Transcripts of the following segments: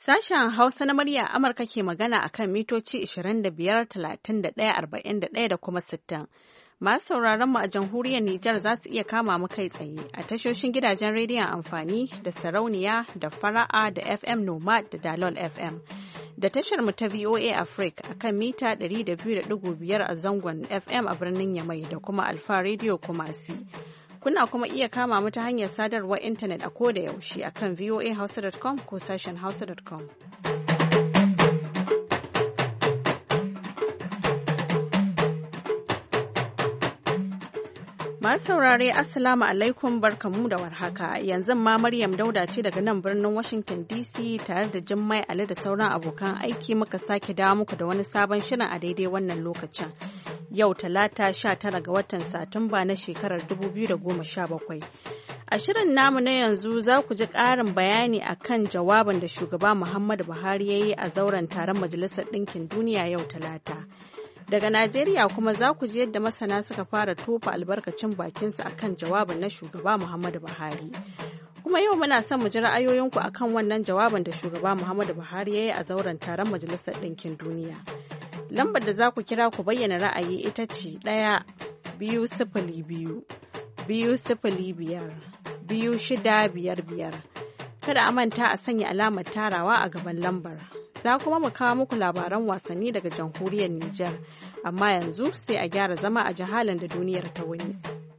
Sashen Hausa na murya Amurka ke magana a kan mitoci 25, 31, 41 da kuma 60. Masu sauraron mu a jamhuriyar Nijar za su iya kama mu kai tsaye a tashoshin gidajen rediyon amfani da sarauniya da fara'a da FM Nomad da Dalol FM. Da tashar mu ta VOA Africa a kan mita 200.5 a zangon FM a birnin Yamai da kuma Alfa Radio Kumasi. Kuna kuma iya kama mu ta hanyar sadarwar intanet a koda yaushe a kan voahausa.com ko sashen hausa.com. Masu saurare Assalamu alaikum barkamu da warhaka. Yanzu ma Maryam Dauda ce daga nan birnin Washington DC tare da Jummai Ali da sauran abokan aiki muka sake dawo muku da wani sabon shirin a daidai wannan lokacin. Yau Talata 19 ga watan Satumba na shekarar 2017. A shirin namu na yanzu za ku ji ƙarin bayani a kan jawabin da shugaba Muhammadu Buhari ya yi a zauren taron Majalisar Ɗinkin Duniya yau Talata. Daga Najeriya kuma za ku ji yadda masana suka fara tofa albarkacin bakinsu a kan jawabin na shugaba Muhammadu Buhari. Kuma yau muna son mu ji ra'ayoyinku a kan wannan jawabin da shugaba Muhammadu Buhari ya yi a zauren taron Majalisar Ɗinkin Duniya. Lambar da za ku kira ku bayyana ra'ayi ita ce 1-2-0-2-5-2-6-5-5. Kada a manta a sanya alamar tarawa a gaban lambar. Za kuma mu kawo muku labaran wasanni daga jamhuriyar Nijar, amma yanzu sai a gyara zama a jihalin da duniyar ta wuni.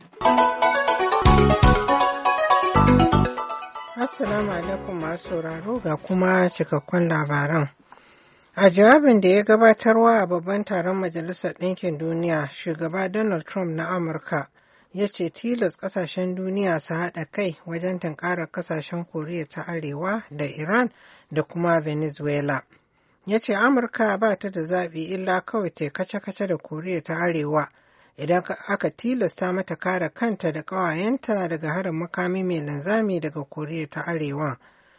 Assalamu alaikum masu sauraro ga kuma cikakkun labaran. A jawabin da ya gabatarwa a babban taron Majalisar Ɗinkin Duniya, shugaba Donald Trump na Amurka ya ce tilas ƙasashen duniya su haɗa kai wajen tunkarar ƙasashen Koriya ta Arewa da Iran da kuma Venezuela. Ya ce Amurka ba ta da zaɓi illa kawai ta kace-kace da Koriya ta Arewa idan aka tilasta mata kare kanta da ƙawayenta daga harin makami mai linzami daga Koriya ta Arewa.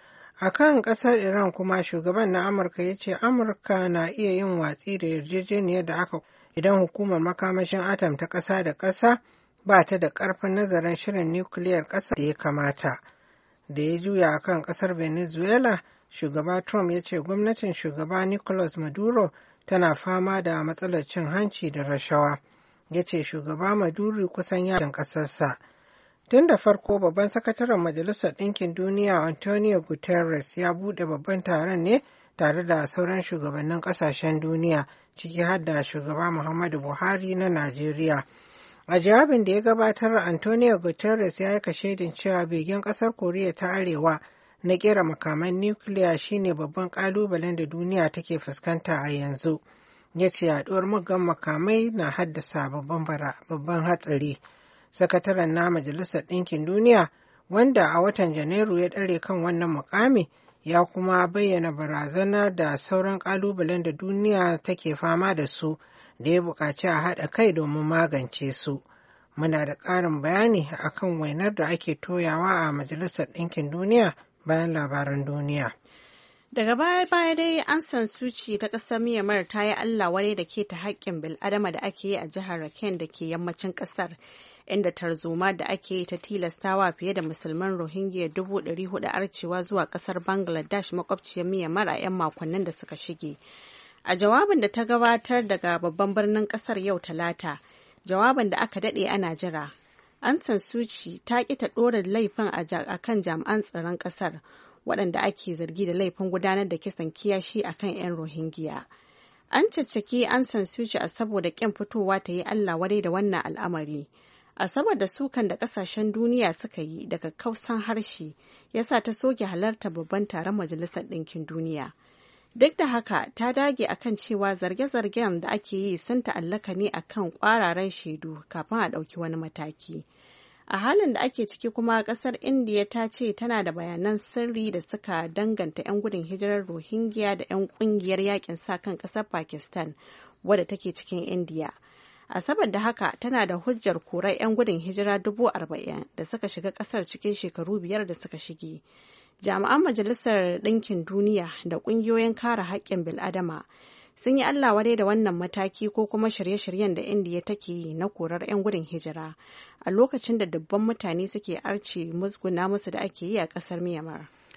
A kan ƙasar Iran kuma shugaban na Amurka ya ce Amurka na iya yin watsi da yarjejeniyar da aka idan hukumar makamashin atom ta ƙasa da ƙasa ba ta da ƙarfin nazarin shirin nukiliyar ƙasa da ya kamata. Da ya juya a kan ƙasar Venezuela, shugaba Trump ya ce gwamnatin shugaba Nicolas Maduro tana fama da matsalar cin hanci da rashawa. Ya ce shugaba Maduro kusan yakin ƙasarsa. Tun da farko babban sakataren Majalisar Ɗinkin Duniya Antonio Guterres ya buɗe babban taron ne tare da sauran shugabannin ƙasashen duniya ciki har da shugaba Muhammadu Buhari na Najeriya. A jawabin da ya gabatar Antonio Guterres ya yi kashedin cewa begen ƙasar Koriya ta Arewa na ƙera makaman nukiliya shine babban ƙalubalen da duniya take fuskanta a yanzu. Ya ce yaɗuwar muggan makamai na haddasa babban hatsari. Sakataren na Majalisar Ɗinkin Duniya, wanda a watan Janairu ya ɗare kan wannan mukami, ya kuma bayyana barazana da sauran ƙalubalen da duniya take fama da su da ya buƙaci a haɗa kai domin magance su. Muna da ƙarin bayani akan wainar da ake toyawa a Majalisar Ɗinkin Duniya bayan labaran duniya. Daga baya-baya dai an san suci ta ƙasar Myanmar ta yi Allah wadai da keta haƙƙin bil'adama da ake yi a jihar Rakhine da ke yammacin ƙasar, inda tarzoma da ake yi ta tilastawa fiye da musulman Rohingya 400,000 arcewa zuwa ƙasar Bangladesh makwabciyar Myanmar a 'yan makonnin da suka shige. A jawabin da ta gabatar daga babban birnin ƙasar yau Talata, jawabin da aka daɗe ana jira, Aung San Suu Kyi ta ƙi ta ɗora laifin a kan jami'an tsaron ƙasar, waɗanda ake zargi da laifin gudanar da kisan kiyashi a kan 'yan Rohingya. An caccaki Aung San Suu Kyi a saboda ƙin fitowa ta yi Allah wadai da wannan al'amari. A saboda sukan da ƙasashen duniya suka yi daga kausan harshe ya sa ta soke halarta babban taron Majalisar Ɗinkin Duniya. Duk da haka ta dage akan cewa zarge-zargen da ake yi sun ta'allaka ne akan ƙwararen shaidu kafin a ɗauki wani mataki. A halin da ake ciki kuma ƙasar Indiya ta ce tana da bayanan sirri da suka danganta 'yan gudun hijirar Rohingya da 'yan ƙungiyar yakin sa kan ƙasar Pakistan wadda take cikin Indiya. A saboda haka tana da hujjar korar 'yan gudun hijira 40,000 da suka shiga ƙasar cikin shekaru 5 da suka shige. Jami'an Majalisar Ɗinkin Duniya da ƙungiyoyin kare haƙƙin bil'adama sun yi Allah wadai da wannan mataki ko kuma shirye-shiryen da Indiya take yi na korar 'yan gudun hijira a lokacin da dubban mutane suke arce musguna musu da ake yi a ƙasar Myanmar.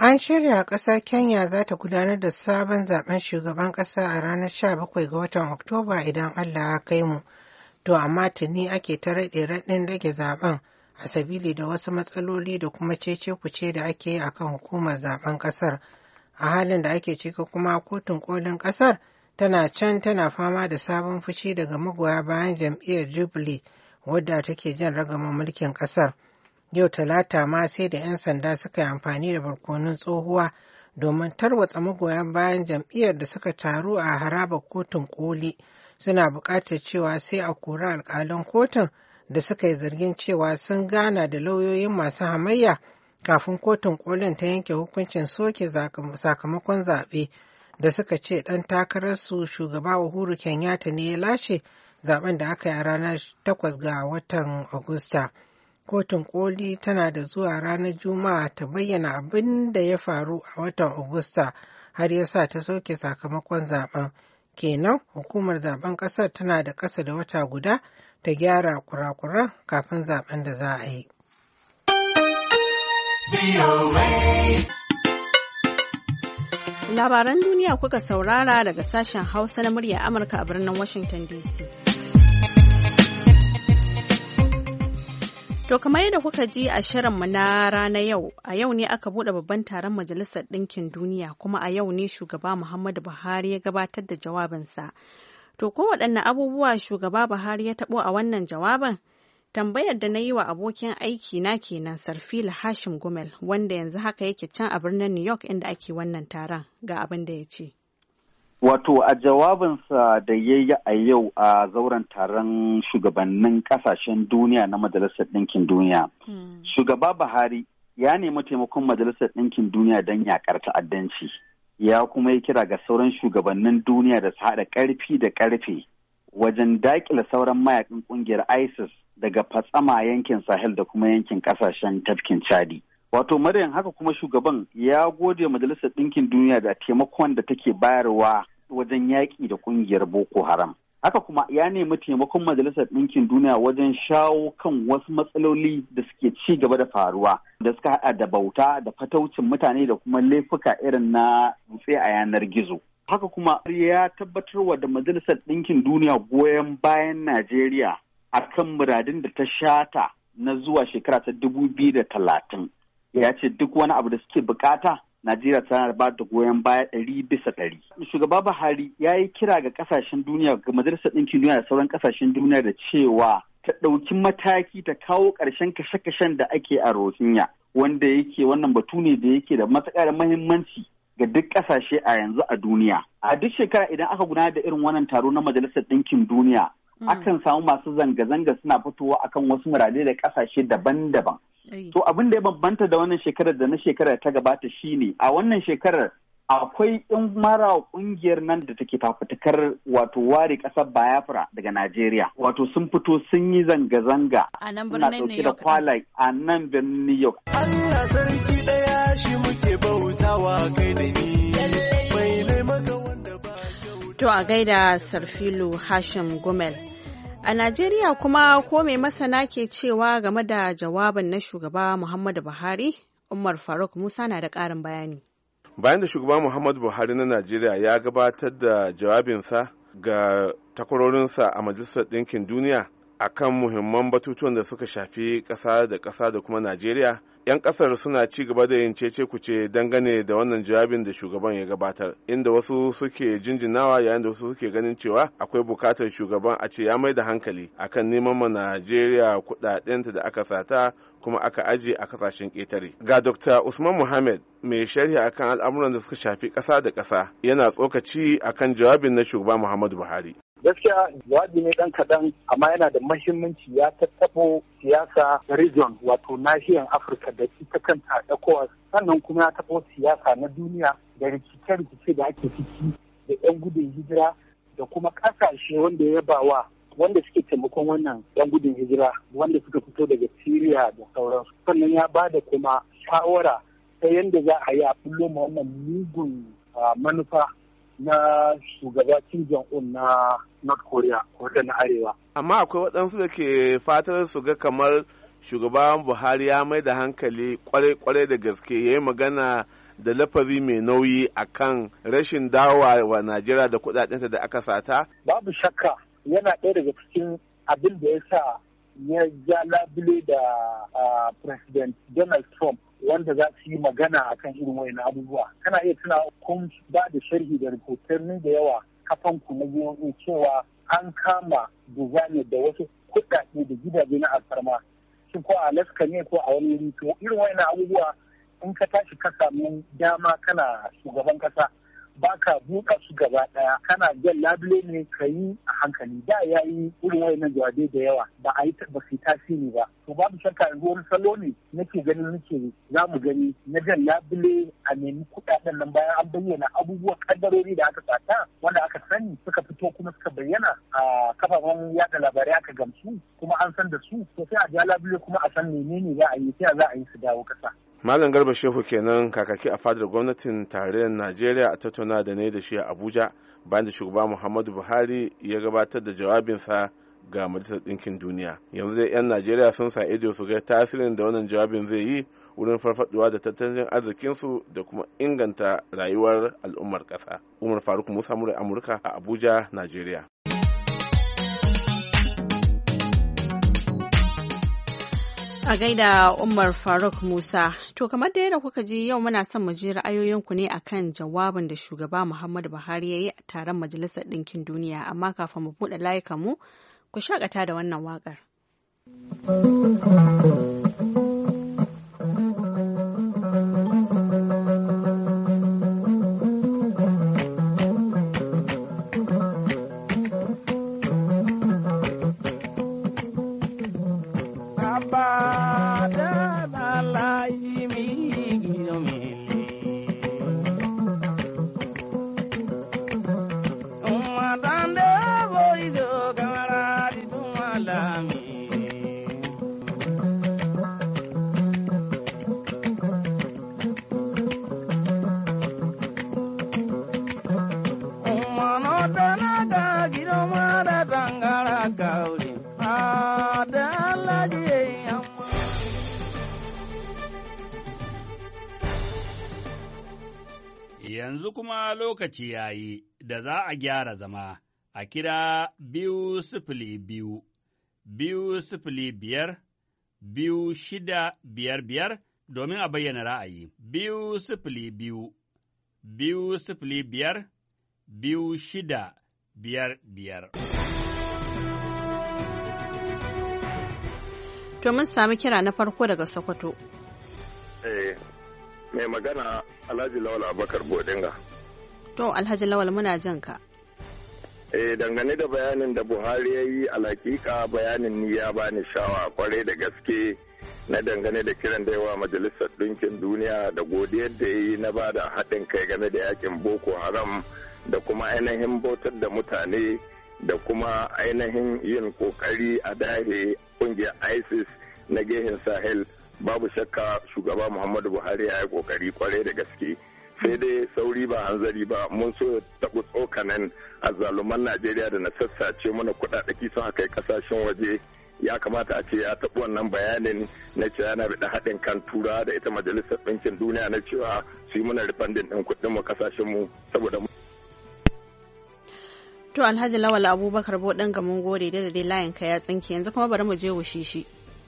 An shirya ƙasar Kenya za ta gudanar da sabon zaben shugaban ƙasa a ranar 17 ga watan Oktoba idan Allah ya kai mu. To amma tuni ake ta raɗe-raɗin rage zaben a sabili da wasu matsaloli da kuma cece-kuce da ake yi akan hukumar zaben ƙasar. A halin da ake ciki kuma kotun kolin ƙasar tana can tana fama da sabon fushi daga magoya bayan jam'iyyar Jubilee wadda take jan ragaman mulkin ƙasar. Yau Talata ma sai da 'yan sanda suka yi amfani da barkonon tsohuwa domin tarwatsa magoyan bayan jam'iyyar da suka taru a harabar kotun koli suna buƙatar cewa sai a kori alƙalan kotun da suka yi zargin cewa sun gana da lauyoyin masu hamayya kafin kotun kolin ta yanke hukuncin soke sakamakon zaɓe da suka ce ɗan takararsu shugaba Uhuru Kenyatta ne ya lashe zaben da aka yi a ranar 8 ga watan Agusta. Kotun koli tana da zuwa ranar Juma'a ta bayyana abin da ya faru a watan Agusta har ya sa ta soke sakamakon zaben. Kenan hukumar zaben ƙasar tana da ƙasa da wata guda ta gyara kurakuran kafin zaben da za a yi. Labaran duniya kuka saurara daga sashen Hausa na murya Amurka a birnin Washington DC. To kamar yadda kuka ji a shirinmu na rana yau, a yau ne aka buɗe babban taron Majalisar Ɗinkin Duniya kuma a yau ne shugaba Muhammadu Buhari ya gabatar da jawabinsa. To ko waɗanne abubuwa shugaba Buhari ya taɓo a wannan jawabin? Tambayar da na yi wa abokin aiki na kenan Sarfila Hashim Gumel wanda yanzu haka yake can a birnin New York inda ake wannan taron ga abin da ya ce. Wato a jawabinsa da ya yi a yau a zauren taron shugabannin kasashen duniya na Majalisar Ɗinkin Duniya, Shugaba Buhari ya nemi taimakon Majalisar Ɗinkin Duniya don yaƙar ta'addanci. Ya kuma yi kira ga sauran shugabannin duniya da su haɗa ƙarfi da ƙarfe wajen daƙile sauran mayakan ƙungiyar ISIS daga fatsama yankin Sahel da kuma yankin ƙasashen tafkin Chadi. Wato Maryam haka kuma shugaban ya gode Majalisar Ɗinkin Duniya da taimakon da take bayarwa wajen yaƙi da ƙungiyar Boko Haram. Haka kuma ya nemi taimakon Majalisar Ɗinkin Duniya wajen shawo kan wasu matsaloli da suke ci gaba da faruwa da suka haɗa da bauta da fataucin mutane da kuma laifuka irin na dutse a yanar gizo. Haka kuma ya tabbatarwa da Majalisar Ɗinkin Duniya goyon bayan Najeriya akan muradin da ta shata na zuwa shekara ta 2030. Ya ce duk wani abu da suke bukata Najeriya tana ba da goyon baya 100%. Shugaba Buhari ya yi kira ga kasashen duniya, ga Majalisar Ɗinkin Duniya da sauran kasashen duniya da cewa ta ɗauki mataki ta kawo ƙarshen kashe-kashen da ake a Rohingya, wanda yake wannan batu ne da yake da matuƙar muhimmanci ga duk ƙasashe a yanzu a duniya. A duk shekara idan aka gudanar da irin wannan taro na Majalisar Ɗinkin Duniya, akan samu masu zanga-zanga suna fitowa akan wasu muradai da ƙasashe daban-daban. To abin da ya bambanta da wannan shekarar da na shekarar ta gabata shine a wannan shekarar akwai in mara kungiyar nan da take fafutukar wato ware ƙasar Biafra daga Najeriya. Wato sun fito sun yi zanga-zanga a nan birnin New York. A nan birnin New York. Allah sarki ɗaya shi muke bautawa kai da ni. Bai maka wanda ba. To a gaida Sarfilu Hashim Gumel. A Najeriya kuma ko mai masana ke cewa game da jawabin na shugaba Muhammadu Buhari? Umar Faruk Musa na da ƙarin bayani. Bayan da shugaba Muhammadu Buhari na Najeriya ya gabatar da jawabinsa ga takwarorinsa a Majalisar Ɗinkin Duniya akan muhimman batutuwan da suka shafi ƙasa da kuma Najeriya, 'yan ƙasar suna ci gaba da yin cece-kuce dangane da wannan jawabin da shugaban ya gabatar, inda wasu suke jinjinawa yayin da wasu suke ganin cewa akwai bukatar shugaban a ce ya mai da hankali akan neman ma Najeriya kuɗaɗenta da aka sata kuma aka aje a kasashen ƙetare. Ga Dr. Usman Muhammad mai sharhi akan al'amuran da suka shafi ƙasa da ƙasa yana tsokaci akan jawabin na shugaba Muhammadu Buhari. Gaskiya jawabi ne ɗan kaɗan amma yana da mahimmanci, ya tattaɓo siyasa region wato nahiyar Afirka da ita kanta ECOWAS, sannan kuma ya taɓo siyasa na duniya da rikice-rikice da ake ciki da 'yan gudun hijira da kuma ƙasashe wanda ya bawa wanda suke taimakon wannan 'yan gudun hijira wanda suka fito daga Syria da sauransu. Sannan ya ba da kuma shawara ta yadda za a yi a bullo ma wannan mugun manufa na shugaba Kim Jong-un na North Korea wadda na Arewa. Amma akwai waɗansu da ke fatar su ga kamar shugaban Buhari ya mai da hankali kwarai-kwarai da gaske, ya yi magana da lafazi mai nauyi akan rashin dawowa wa Najeriya da kuɗaɗenta da aka sata? Babu shakka yana ɗaya daga cikin abin da ya sa ya ja labule da President Donald Trump wanda za su yi magana akan irin wayannan abubuwa. Kana iya tuna kun ba da sharhi da rahotanni da yawa kafanku na VOA cewa an kama Dizani da wasu kuɗaɗe da gidaje na alfarma. Shi ko a Alaska ne ko a wani wuri, to irin wayannan abubuwa in ka tashi ka samu dama kana shugaban kasa ba ka buɗa su gaba ɗaya, kana jan labule ne ka yi a hankali. Da ya yi irin wayannan jawabai da yawa ba su tasiri ba. To babu shakka yanzu wani salo ne nake za mu gani na jan labule a nemi kuɗaɗen nan bayan an bayyana abubuwan kaddarori da aka sata wanda aka sani suka fito kuma suka bayyana a kafafen yada labarai aka gamsu kuma an san da su, to sai a ja labule kuma a san menene za a yi, sai za a yi su dawo kasa. Malam Garba Shehu kenan, kakaki a fadar gwamnatin tarayyar Najeriya, a tattauna da ne da shi a Abuja bayan da shugaba Muhammadu Buhari ya gabatar da jawabinsa ga Majalisar Ɗinkin Duniya. Yanzu dai 'yan Najeriya sun sa ido su ga tasirin da wannan jawabin zai yi wurin farfaduwa da tattalin arzikinsu da kuma inganta rayuwar al'ummar ƙasa. Umar Faruk Musa, murai Amurka a Abuja, Najeriya. A gaida Umar Faruk Musa, to kamar da yadda kuka ji yau muna son mu ji ra'ayoyinku ne akan jawabin da shugaba Muhammadu Buhari ya yi a taron Majalisar Ɗinkin Duniya, amma kafin mu buɗe layukanmu ku shaƙata da wannan waƙar. Yanzu kuma lokaci ya yi da za a gyara zama a kira 202 205 2655 domin a bayyana ra'ayi. 202 205 2655. To mun sami kira na farko daga Sokoto. Mai magana Alhaji Lawal Abubakar Bodinga. To Alhaji Lawal muna jan ka. Dangane da bayanin da Buhari ya yi, alhakika bayanin ni ya bani shawa kwarai da gaske na dangane da kiran da yawa Majalisar Ɗinkin Duniya da godiyar da ya yi na ba da haɗin kai game da yakin Boko Haram da kuma ainihin bautar da mutane da kuma ainihin yin kokari a dahe ƙungiyar ISIS na gehen Sahel. Babu shakka shugaba Muhammadu Buhari ya yi kokari kwarai da gaske, sai dai sauri ba hanzari ba. Mun so taɓa tsokanan azzaluman Najeriya da na sassace mana kuɗaɗaki sun haka kasashen waje. Ya kamata a ce ya taɓa wannan bayanin na cewa yana da haɗin kan tura da ita Majalisar Ɗinkin Duniya na cewa su yi mana rifandin ɗin kuɗin mu kasashen mu saboda mu. To Alhaji Lawal Abubakar Bodinga mun gode da dai layin ka ya tsinke, yanzu kuma bari mu je Wushishi.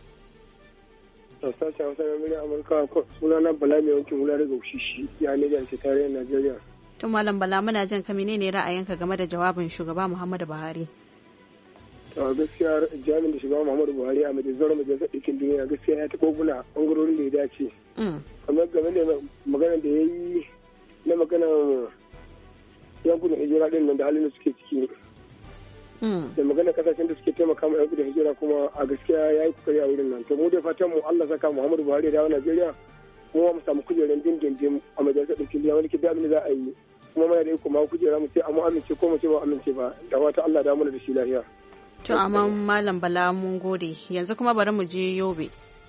Sashen Hausa na Murya Amurka, sunana Bala mai wankin hula daga Wushishi, ya ne jan tarayyar Najeriya. To Malam Bala, muna jan ka menene ra'ayinka game da jawabin shugaba Muhammadu Buhari? To gaskiya jami'in da shugaba Muhammadu Buhari a majalisar ɗinkin duniya gaskiya ya taɓa guna ɓangarorin da ya dace. Kamar game da maganar da ya yi na maganar yankunan hijira ɗin nan da halin da suke ciki. Da magana kasashen da suke taimaka ma yanku da hijira kuma a gaskiya ya yi kokari a wurin nan. To mu dai fatan mu Allah saka Muhammadu Buhari da Najeriya kuma mu samu kujerar dindindin a majalisar ɗinkin duniya wani kidan da za a yi kuma mana da iko ma kujera mu sai amma amince ko mu ce ba amince ba da wata Allah da mu da shi lafiya. To amma Malam Bala mun gode, yanzu kuma bari mu je Yobe.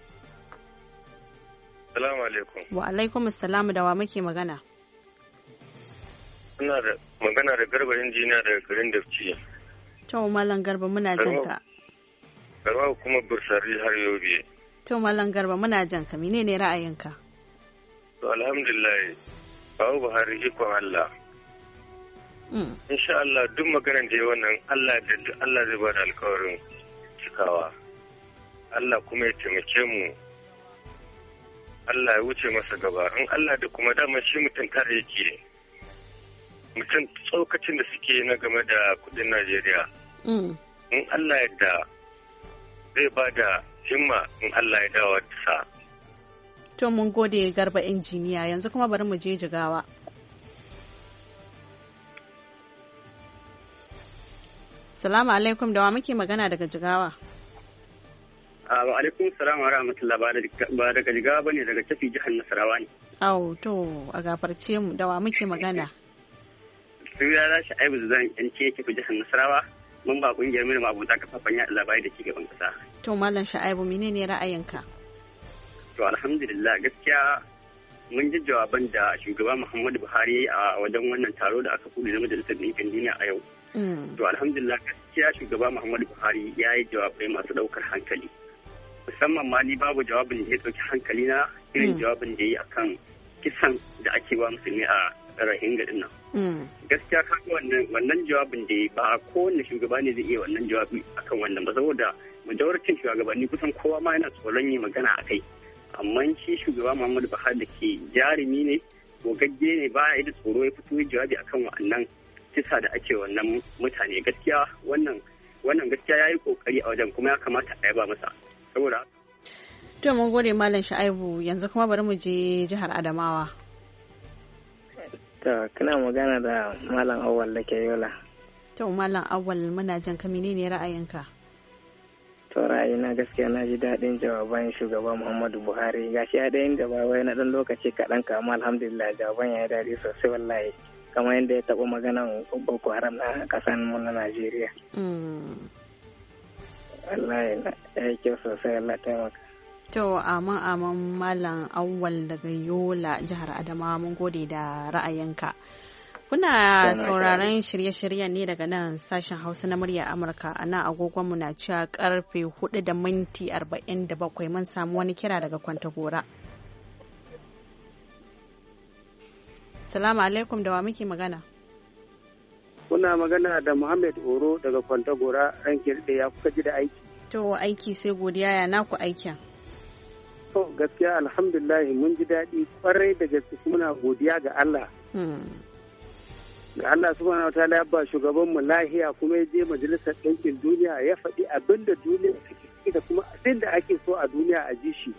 Assalamu alaikum. Wa alaikum assalamu, da wa muke magana? Ina da magana da Garba injiniya daga garin Dabci. To Malam Garba muna jin ka. Garba kuma Bursari har Yobe. To Malam Garba muna jin ka, menene ra'ayinka? To alhamdulillah, babu Buhari ikon Allah. Insha Allah duk maganar da ya wannan Allah zai ba da alkawarin cikawa. Allah kuma ya taimake mu. Allah ya wuce masa gaba. In Allah da kuma dama shi mutum tare yake. Mutum tsokacin da suke na game da kudin Najeriya. In Allah yadda zai ba da himma in Allah ya dawo da sa. To mun gode Garba injiniya, yanzu kuma bari mu je Jigawa. Salamu alaikum, da wa muke magana daga Jigawa? Wa alaikum salam wa rahmatullah, ba daga Jigawa bane, daga Tafi jihar Nasarawa ne. Au, to a gafarce mu, da wa muke magana? Suna za shi aibu zan yance Tafi jihar Nasarawa, mun ba kungiyar mu abuta kafafen yaɗa labarai da cigaban kasa. To Malam Sha'aibu, menene ra'ayinka? To alhamdulillah, gaskiya mun ji jawaban da shugaba Muhammadu Buhari a wajen wannan taro da aka kuɗe na Majalisar Ɗinkin Duniya a yau. To alhamdulillah, gaskiya shugaba Muhammadu Buhari ya yi jawabai masu ɗaukar hankali. Musamman ma ni babu jawabin da ya ɗauki hankali na irin jawabin da ya yi akan kisan da ake wa musulmi a Rohingya din nan. Gaskiya kaga wannan jawabin da ya ba kowanne shugaba ne zai iya wannan jawabi akan wannan ba, saboda majawarcin shugabanni kusan kowa ma yana tsoron yi magana a kai. Amma shi shugaba Muhammadu Buhari da ke jarumi ne, gogagge ne, ba ya da tsoro ya fito ya jawabi akan wannan kisa da ake wannan mutane. Gaskiya wannan gaskiya ya yi kokari a wajen, kuma ya kamata a yaba masa. Saboda to mun gode Malam Sha'aibu, yanzu kuma bari mu je jihar Adamawa. To kana magana da Malam Awwal da ke Yola. To Malam Awwal, muna jan ka, menene ra'ayinka? To ra'ayina gaskiya na ji daɗin jawaban shugaba Muhammadu Buhari. Gashi ya dayin jawabai na ɗan lokaci kaɗan, kama alhamdulillah jawaban ya yi daɗi sosai wallahi. Kamar yadda ya taɓa maganan Boko Haram na ƙasar mu na Najeriya. Wallahi ya yi kyau sosai, Allah taimaka. To aman Malam Awwal daga Yola jihar Adamawa, mun gode da ra'ayinka. Kuna sauraron shirye-shiryen ne daga nan sashen Hausa na murya Amurka, a nan agogonmu na cewa karfe 4:47. Mun samu wani kira daga Kwantagora. Salamu alaikum, da wa muke magana? Kuna magana da Muhammad Oro daga Kwantagora, ranke da ya kuka ji da aiki. To aiki sai godiya, ya naku aikin? To gaskiya alhamdulillah mun ji daɗi kwarai da gaske, muna godiya ga Allah. Ga Allah subhanahu wataala ya ba shugaban mu lahiya, kuma ya je Majalisar Ɗinkin Duniya ya faɗi abin da duniya take ciki da kuma abin da ake so a duniya a ji shi.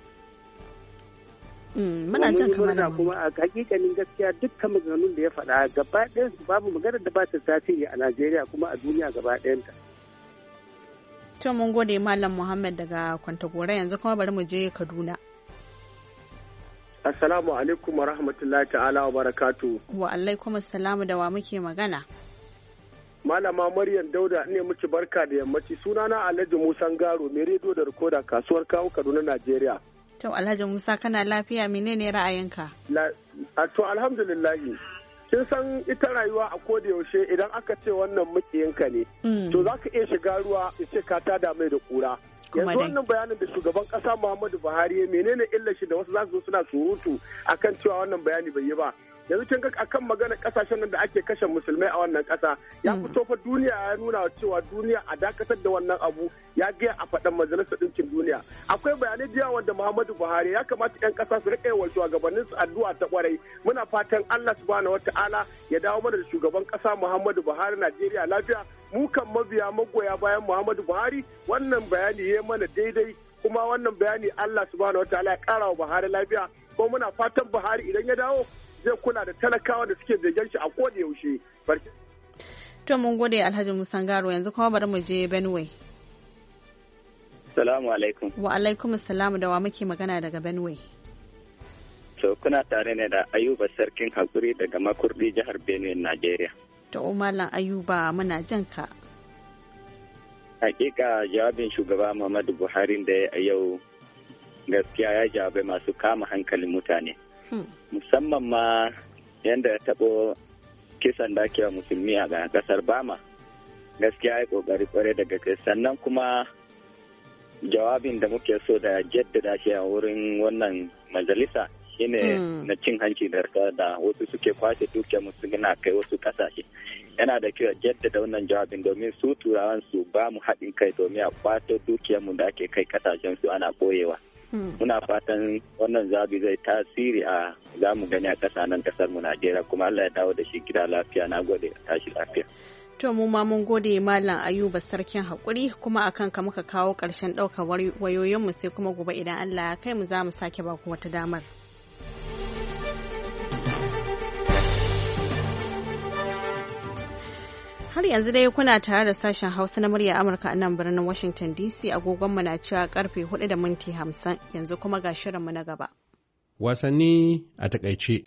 Muna jan kamar kuma a hakikanin gaskiya dukkan maganganun da ya faɗa gaba ɗayan su babu magana da ba ta tasiri a Najeriya kuma a duniya gaba ɗayanta. To mun gode Malam Muhammad daga Kwantagora, yanzu kuma bari mu je Kaduna. Assalamu alaikum wa rahmatullahi ta'ala wa barakatu. Wa alaikum assalamu, da wa muke magana? Malama Maryam Dauda ne muke barka da yammaci, sunana Alhaji Musa Garo, mai rediyo da rikoda, kasuwar kawo Kaduna, Najeriya. To Alhaji Musa, kana lafiya, menene ra'ayinka? To alhamdulillah. Kin san ita rayuwa a koda yaushe idan aka ce wannan makiyinka ne, to za ka iya shiga ruwa ya ce ka tada mai da kura. Yanzu wannan bayanin da shugaban kasa Muhammadu Buhari ya menene illar shi da wasu za su zo suna surutu akan cewa wannan bayani bai yi ba. Yanzu kin ga akan magana kasashen nan da ake kashe musulmai a wannan kasa, ya fito fa duniya ya nuna cewa duniya a dakatar da wannan abu, ya gaya a faɗan Majalisar Ɗinkin Duniya. Akwai bayanai da yawa da Muhammadu Buhari ya kamata 'yan ƙasa su riƙa yawan shugabannin su addu'a ta ƙwarai. Muna fatan Allah subhanahu wata'ala ya dawo mana da shugaban ƙasa Muhammadu Buhari Najeriya lafiya. Mu kan mabiya magoya bayan Muhammadu Buhari, wannan bayani ya mana daidai, kuma wannan bayani Allah subhanahu wata'ala ya ƙara wa Buhari lafiya. Kuma muna fatan Buhari idan ya dawo zai kula da talakawa da suke begen shi a koda yaushe. To mun gode Alhaji Musa Garo, yanzu kuma bari mu je Benue. Salamu alaikum. Wa alaikum salamu, da wa muke magana daga Benue? To kuna tare ne da Ayuba Sarkin Hakuri daga Makurdi, jihar Benue, Najeriya. To Malam Ayuba, muna jan ka. Hakika jawabin shugaba Muhammadu Buhari da a yau gaskiya ya jawabai masu kama hankalin mutane. Musamman ma yadda ya taɓo kisan da ake wa musulmi a ƙasar Bama. Gaskiya ya ƙoƙari ƙwarai da gaske. Sannan kuma jawabin da muke so da jaddada shi a wurin wannan majalisa shine na cin hanci da wasu suke kwace dukiyar musu gina kai wasu kasashe. Yana da kyau jaddada wannan jawabin domin su turawan su ba mu haɗin kai domin a kwato dukiyar mu da ake kai kasashen su ana boyewa. Muna fatan wannan zabi zai tasiri a za mu gani a ƙasa nan ƙasar mu Najeriya, kuma Allah ya dawo da shi gida lafiya. Na gode, tashi lafiya. To mu ma mun gode Malam Ayuba sarkin haƙuri, kuma akan ka muka kawo ƙarshen ɗaukar wayoyinmu, sai kuma gobe idan Allah ya kai mu za mu sake ba ku wata damar. Har yanzu dai kuna tare da sashen Hausa na murya Amurka a nan birnin Washington DC, agogonmu na cewa karfe 4:50, yanzu kuma ga shirinmu na gaba. Wasanni a takaice.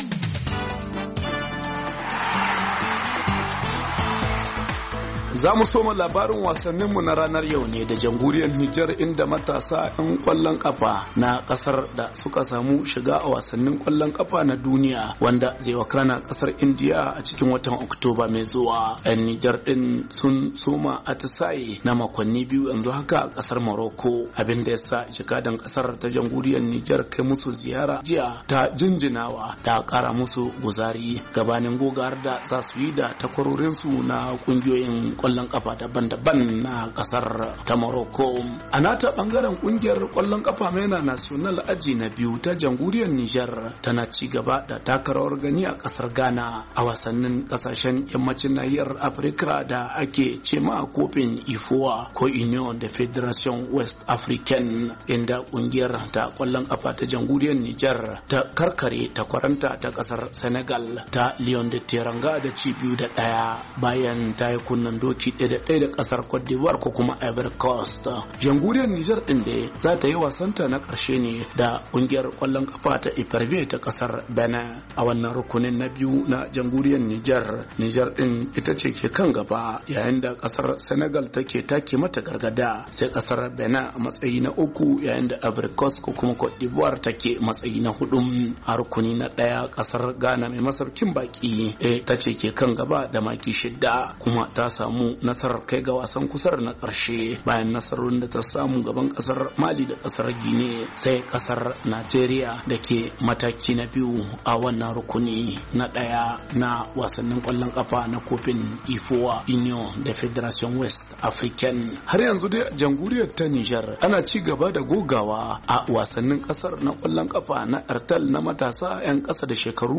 Za mu soma labarin wasanninmu na ranar yau ne da jamhuriyar Nijar, inda matasa 'yan kwallon kafa na kasar da suka samu shiga a wasannin kwallon kafa na duniya wanda zai wakana kasar Indiya a cikin watan Oktoba mai zuwa. 'Yan Nijar din sun soma atisaye na makonni biyu yanzu haka a kasar Morocco, abin da ya sa jakadan kasar ta jamhuriyar Nijar kai musu ziyara jiya ta jinjinawa da kara musu guzari gabanin gogar da za su yi da takwarorinsu na kungiyoyin kwallon kafa daban-daban na kasar ta Morocco. A nata bangaren kungiyar kwallon kafa MENA National aji na biyu ta jamhuriyar Nijar tana ci gaba da taka rawar gani a kasar Ghana a wasannin kasashen yammacin nahiyar Afirka da ake cema kofin IFOA ko Union de Federation West African, inda kungiyar ta kwallon kafa ta jamhuriyar Nijar ta karkare ta kwaranta ta kasar Senegal ta Lion de Teranga da ci 2-1 bayan ta yi kunnan doki ɗaya da ƙasar Cote d'Ivoire ko kuma Ivory Coast. Jamhuriyar Nijar ɗin da za ta yi wasanta na ƙarshe ne da ƙungiyar ƙwallon ƙafa ta Iperve ta ƙasar Benin a wannan rukunin na biyu na jamhuriyar Nijar. Nijar ɗin ita ce ke kan gaba yayin da ƙasar Senegal take take mata gargada, sai ƙasar Benin a matsayi na uku yayin da Ivory Coast ko kuma Cote d'Ivoire take matsayi na hudu. A rukuni na ɗaya ƙasar Ghana mai masaukin baki ta ce ke kan gaba da maki 6 kuma ta samu nasarar kai ga wasan kusar na ƙarshe bayan nasarorin da ta samu gaban ƙasar Mali da ƙasar Guinea, sai ƙasar Najeriya da ke mataki na biyu a wannan rukuni na ɗaya na wasannin ƙwallon ƙafa na kofin IFOA Union de Federation West African. Har yanzu dai jamhuriyar ta Nijar ana ci gaba da gogawa a wasannin ƙasar na ƙwallon ƙafa na Artal na matasa 'yan ƙasa da shekaru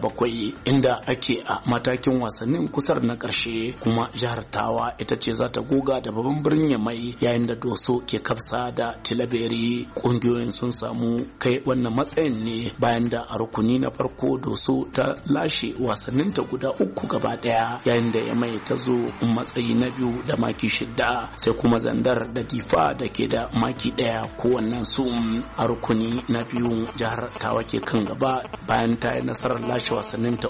17 inda ake a matakin wasannin kusar na ƙarshe, kuma jihar Tawa ita ce za ta goga da babban birnin Yamai yayin da Doso ke kafsa da Tilaberi. Kungiyoyin sun samu kai wannan matsayin ne bayan da a rukuni na farko Doso ta lashe wasanninta guda 3 gaba daya, yayin da Yamai ta zo matsayi na biyu da maki 6, sai kuma Zandar da Difa da ke da maki 1 kowannen su. A rukuni na biyu jihar Tawa ke kan gaba bayan ta yi nasarar lashe wasanninta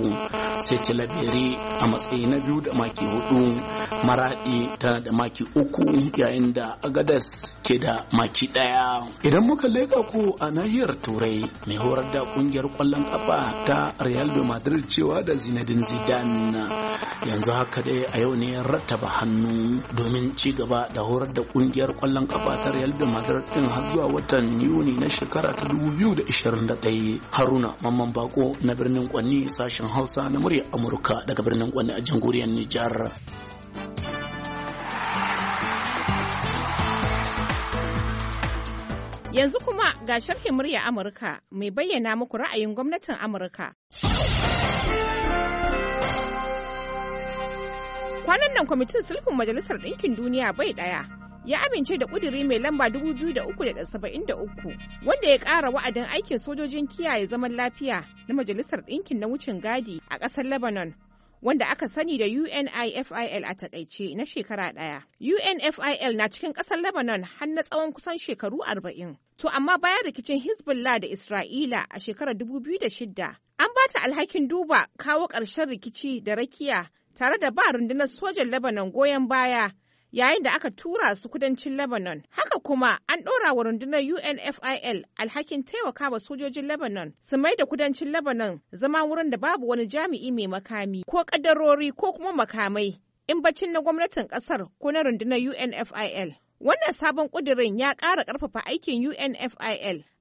3, sai Tilaberi a matsayi na biyu da maki 4, Maradi tana da maki 3 yayin da Agadas ke da maki 1. Idan muka leka ko a nahiyar Turai, mai horar da kungiyar kwallon kafa ta Real de Madrid cewa da Zinedine Zidane yanzu haka dai a yau ne ya rattaba hannu domin ci gaba da horar da kungiyar kwallon kafa ta Real de Madrid din har zuwa watan Yuni na shekara ta 2021. Haruna Mamman Bako na birnin Kwanni, sashen Hausa na murya Amurka daga birnin Kwanni a jamhuriyar Nijar. Yanzu kuma ga sharhin murya Amurka mai bayyana muku ra'ayin gwamnatin Amurka. Kwanan nan kwamitin sulhun Majalisar Ɗinkin Duniya bai ɗaya ya amince da ƙuduri mai lamba 2373 wanda ya ƙara wa'adin aikin sojojin kiyaye zaman lafiya na Majalisar Ɗinkin na wucin gadi a ƙasar Lebanon, wanda aka sani da UNIFIL a takaice, na shekara ɗaya. UNIFIL na cikin ƙasar Lebanon har na tsawon kusan shekaru 40. To amma bayan rikicin Hezbollah da Isra'ila a shekarar 2006, an ba ta alhakin duba kawo ƙarshen rikici da rakiya tare da ba rundunar sojan Lebanon goyon baya yayin da aka tura su kudancin Lebanon. Haka kuma an ɗora wa rundunar UNIFIL alhakin taimaka wa sojojin Lebanon su mai da kudancin Lebanon zama wurin da babu wani jami'i mai makami ko ƙaddarori ko kuma makamai in bacin na gwamnatin ƙasar ko na rundunar UNIFIL. Wannan sabon ƙudurin ya ƙara ƙarfafa aikin UNIFIL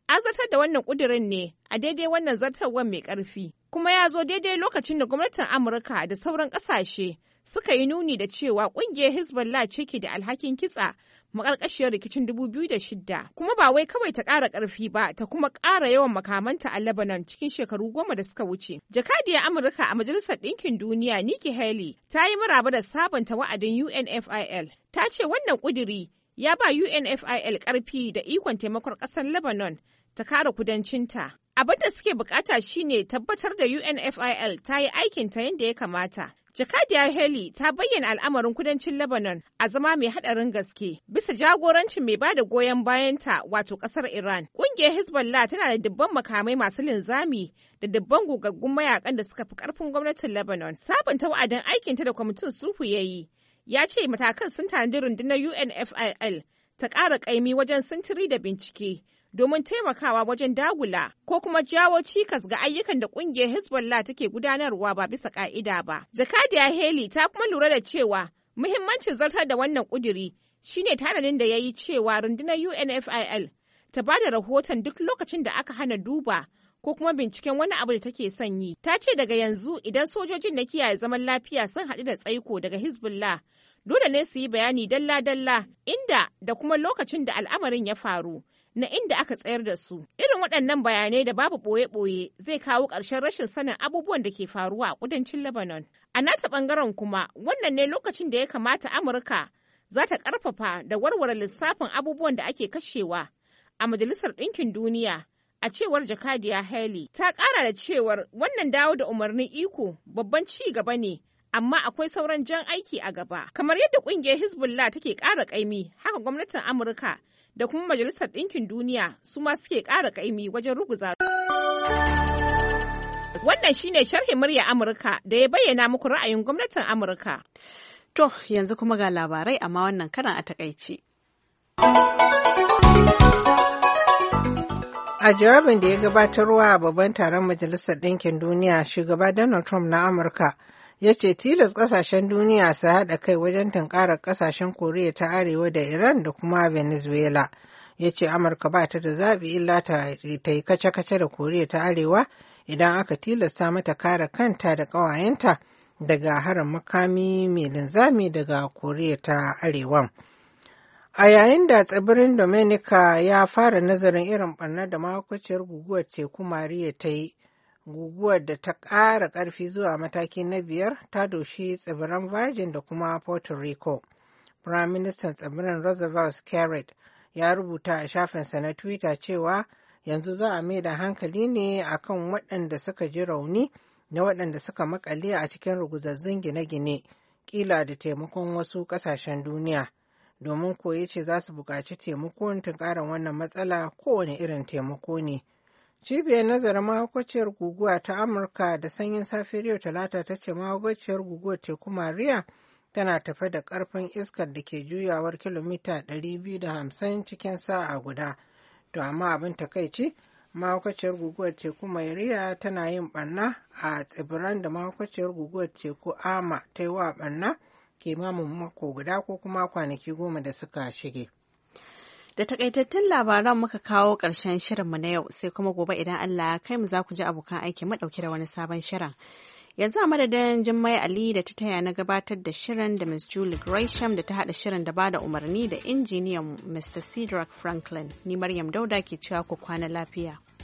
An zartar da wannan ƙudurin ne a daidai wannan zartarwar mai ƙarfi, kuma ya zo daidai lokacin da gwamnatin Amurka da sauran ƙasashe suka yi nuni da cewa ƙungiyar Hezbollah ce ke da alhakin kitsa maƙarƙashiyar rikicin 2006, kuma ba wai kawai ta ƙara ƙarfi ba, ta kuma ƙara yawan makamanta a Lebanon cikin shekaru 10 da suka wuce. Jakadiyar Amurka a Majalisar Ɗinkin Duniya Nikki Haley ta yi maraba da sabunta wa'adin UNFIL. Ta ce wannan ƙuduri ya ba UNFIL ƙarfi da ikon taimakon ƙasar Lebanon ta kare kudancinta. Abin da suke bukata shine tabbatar da UNFIL ta yi aikinta yadda ya kamata. Jakadiyar Haley ta bayyana al'amarin kudancin Lebanon a zama mai haɗarin gaske bisa jagorancin mai bada goyon bayanta wato ƙasar Iran. Ƙungiyar Hezbollah tana da dubban makamai masu linzami da dubban gogaggun mayakan da suka fi ƙarfin gwamnatin Lebanon. Sabunta wa'adin aikinta da kwamitin sulhu ya yi, ya ce matakan sun tanadi rundunar UNFIL ta ƙara ƙaimi wajen sintiri da bincike domin taimakawa wajen dagula ko kuma jawo cikas ga ayyukan da ƙungiyar Hezbollah take gudanarwa ba bisa ƙa'ida ba. Jakadiya Haley ta kuma lura da cewa muhimmancin zartar da wannan ƙuduri shine tanadin da ya yi cewa rundunar UNFIL ta ba da rahoton duk lokacin da aka hana duba ko kuma binciken wani abu da take son yi. Ta ce daga yanzu idan sojojin na kiyaye zaman lafiya sun haɗu da tsaiko daga Hezbollah, dole ne su yi bayani dalla-dalla inda da kuma lokacin da al'amarin ya faru, na inda aka tsayar da su. Irin waɗannan bayanai da babu ɓoye-ɓoye zai kawo ƙarshen rashin sanin abubuwan da ke faruwa a kudancin Lebanon. A nata ɓangaren kuma, wannan ne lokacin da ya kamata Amurka za ta ƙarfafa da warware lissafin abubuwan da ake kashewa a Majalisar Ɗinkin Duniya. A cewar Jakadiya Haley, ta ƙara da cewar wannan dawo da umarnin iko babban ci gaba ne, amma akwai sauran jan aiki a gaba. Kamar yadda ƙungiyar Hezbollah take ƙara ƙaimi, haka gwamnatin Amurka da kuma Majalisar Ɗinkin Duniya su ma suke ƙara ƙaimi wajen ruguza. Wannan shine sharhin murya Amurka da ya bayyana muku ra'ayin gwamnatin Amurka. To, yanzu kuma ga labarai amma wannan karan a takaice. A jawabin da ya gabatarwa a babban taron Majalisar Ɗinkin Duniya, shugaba Donald Trump na Amurka ya ce tilas ƙasashen duniya su haɗa kai wajen tunkarar ƙasashen Koriya ta Arewa da Iran da kuma Venezuela. Ya ce Amurka ba ta da zaɓi illa ta yi kace-kace da Koriya ta Arewa idan aka tilasta mata kare kanta da ƙawayenta daga harin makami mai linzami daga Koriya ta Arewa. A yayin da tsibirin Dominica ya fara nazarin irin ɓarnar da mahaukaciyar guguwar teku Maria ta yi, guguwar da ta ƙara ƙarfi zuwa mataki na 5 ta doshi tsibiran Virgin da kuma Puerto Rico. Prime Minister tsibirin Roosevelt Scarrett ya rubuta a shafinsa na Twitter cewa yanzu za a mai da hankali ne akan waɗanda suka ji rauni da waɗanda suka makale a cikin ruguzazzun gine-gine, ƙila da taimakon wasu ƙasashen duniya. Domin koyi ce za su buƙaci taimakon tunkarar wannan matsala kowane irin taimako ne. Cibiyar nazarin mahaukaciyar guguwa ta Amurka da sanyin safiyar yau Talata ta ce mahaukaciyar guguwar teku Maria tana tafe da ƙarfin iskar da ke juyawar kilomita 250 cikin sa'a guda. To amma abin takaici, mahaukaciyar guguwar teku Maria tana yin ɓarna a tsibiran da mahaukaciyar guguwar teku Ama ta yi wa ɓarna kimanin mako guda ko kuma kwanaki 10 da suka shige. Da takaitattun labaran muka kawo ƙarshen shirinmu na yau, sai kuma gobe idan Allah ya kai mu za ku ji abokan aiki mu ɗauke da wani sabon shirin. Yanzu a madadin Jummai Ali da ta taya na gabatar da shirin da Miss Julie Gresham da ta haɗa shirin da bada umarni da injiniyan Mr. Cedric Franklin, ni Maryam Dauda ke cewa ku kwana lafiya.